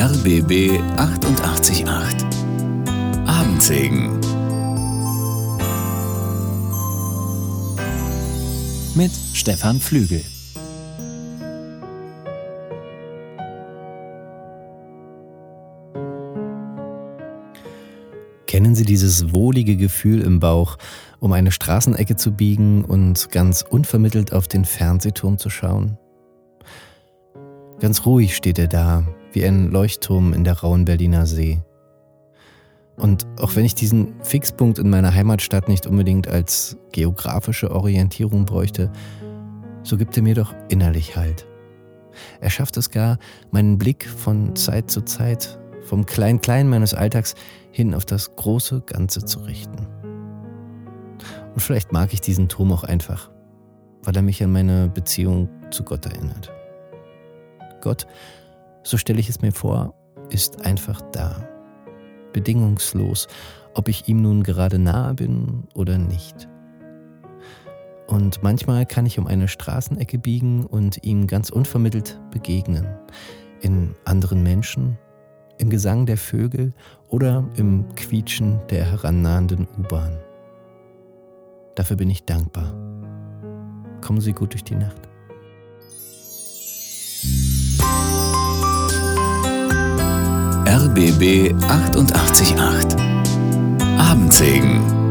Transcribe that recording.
RBB 888 Abendsegen mit Stefan Flügel. Kennen Sie dieses wohlige Gefühl im Bauch, um eine Straßenecke zu biegen und ganz unvermittelt auf den Fernsehturm zu schauen? Ganz ruhig steht er da, wie ein Leuchtturm in der rauen Berliner See. Und auch wenn ich diesen Fixpunkt in meiner Heimatstadt nicht unbedingt als geografische Orientierung bräuchte, so gibt er mir doch innerlich Halt. Er schafft es gar, meinen Blick von Zeit zu Zeit vom Klein-Klein meines Alltags hin auf das große Ganze zu richten. Und vielleicht mag ich diesen Turm auch einfach, weil er mich an meine Beziehung zu Gott erinnert. Gott, so stelle ich es mir vor, ist einfach da. Bedingungslos, ob ich ihm nun gerade nahe bin oder nicht. Und manchmal kann ich um eine Straßenecke biegen und ihm ganz unvermittelt begegnen. In anderen Menschen, im Gesang der Vögel oder im Quietschen der herannahenden U-Bahn. Dafür bin ich dankbar. Kommen Sie gut durch die Nacht. RBB 888 Abendsegen.